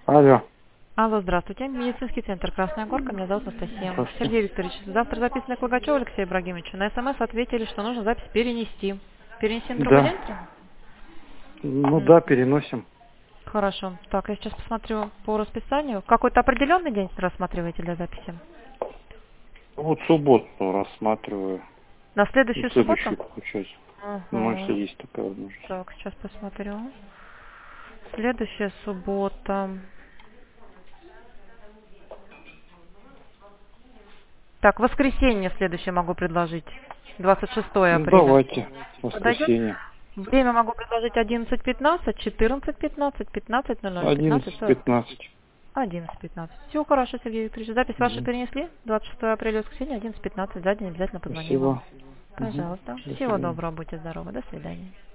Алло. Алло, здравствуйте. Медицинский центр «Красная Горка». Меня зовут Анастасия. Здравствуйте. Сергей Викторович, завтра записано к Логачеву Алексею Ибрагимовичу. На СМС ответили, что нужно запись перенести. Перенести на другой Да. день? Ну да, переносим. Хорошо. Так, я сейчас посмотрю по расписанию. Какой-то определенный день рассматриваете для записи? Вот субботу рассматриваю. На И следующую следующую субботу? получается. Ну, если Ага. есть такая возможность. Так, сейчас посмотрю. Следующая суббота. Так, воскресенье следующее могу предложить. 26 Ну, апреля. давайте. Подойдет? Воскресенье. Время могу предложить 11:15, 14:15, 15:00, 15:40. 11:15. 11:15. Все хорошо, Сергей Викторович. Запись вашу Мгм. перенесли. 26 апреля, воскресенье, 11:15. За день обязательно позвоним вам. Спасибо. Мгм. Пожалуйста. До Всего свидания. доброго, будьте здоровы. До свидания.